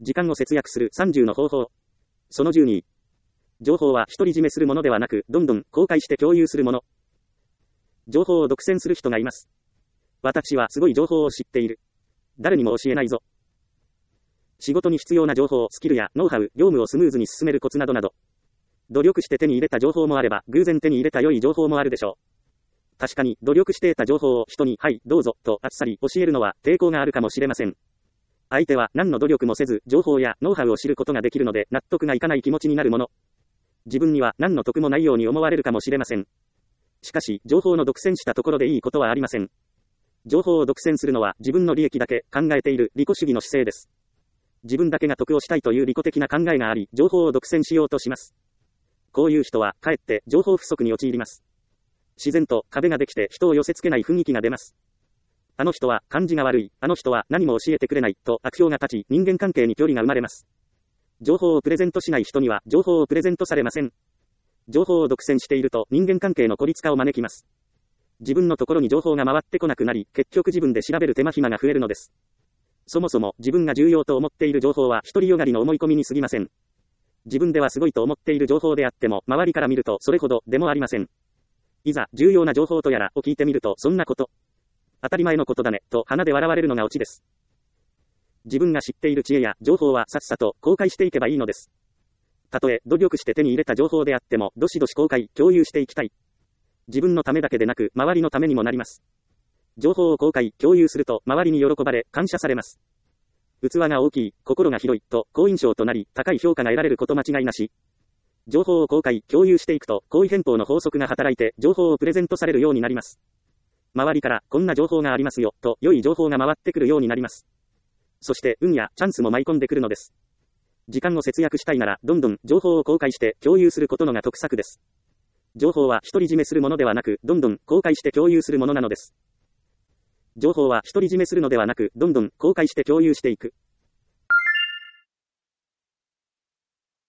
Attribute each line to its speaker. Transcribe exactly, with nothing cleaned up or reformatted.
Speaker 1: 時間を節約するさんじゅうの方法。そのじゅうに。情報は独り占めするものではなく、どんどん公開して共有するもの。情報を独占する人がいます。私はすごい情報を知っている。誰にも教えないぞ。仕事に必要な情報、スキルやノウハウ、業務をスムーズに進めるコツなどなど。努力して手に入れた情報もあれば、偶然手に入れた良い情報もあるでしょう。確かに、努力して得た情報を人に、はい、どうぞ、とあっさり教えるのは抵抗があるかもしれません。相手は何の努力もせず、情報やノウハウを知ることができるので、納得がいかない気持ちになるもの。自分には何の得もないように思われるかもしれません。しかし、情報の独占したところでいいことはありません。情報を独占するのは自分の利益だけ考えている利己主義の姿勢です。自分だけが得をしたいという利己的な考えがあり、情報を独占しようとします。こういう人は、かえって情報不足に陥ります。自然と壁ができて人を寄せ付けない雰囲気が出ます。あの人は感じが悪い、あの人は何も教えてくれない、と悪評が立ち、人間関係に距離が生まれます。情報をプレゼントしない人には、情報をプレゼントされません。情報を独占していると、人間関係の孤立化を招きます。自分のところに情報が回ってこなくなり、結局自分で調べる手間暇が増えるのです。そもそも、自分が重要と思っている情報は、独りよがりの思い込みに過ぎません。自分ではすごいと思っている情報であっても、周りから見るとそれほどでもありません。いざ、重要な情報とやらを聞いてみると、そんなこと。当たり前のことだね、と鼻で笑われるのがオチです。自分が知っている知恵や情報はさっさと公開していけばいいのです。たとえ努力して手に入れた情報であっても、どしどし公開、共有していきたい。自分のためだけでなく、周りのためにもなります。情報を公開、共有すると、周りに喜ばれ、感謝されます。器が大きい、心が広い、と、好印象となり、高い評価が得られること間違いなし。情報を公開、共有していくと、好意変法の法則が働いて、情報をプレゼントされるようになります。周りから、こんな情報がありますよ、と、良い情報が回ってくるようになります。そして、運やチャンスも舞い込んでくるのです。時間を節約したいなら、どんどん情報を公開して共有することのが得策です。情報は独り占めするものではなく、どんどん公開して共有するものなのです。情報は独り占めするのではなく、どんどん公開して共有していく。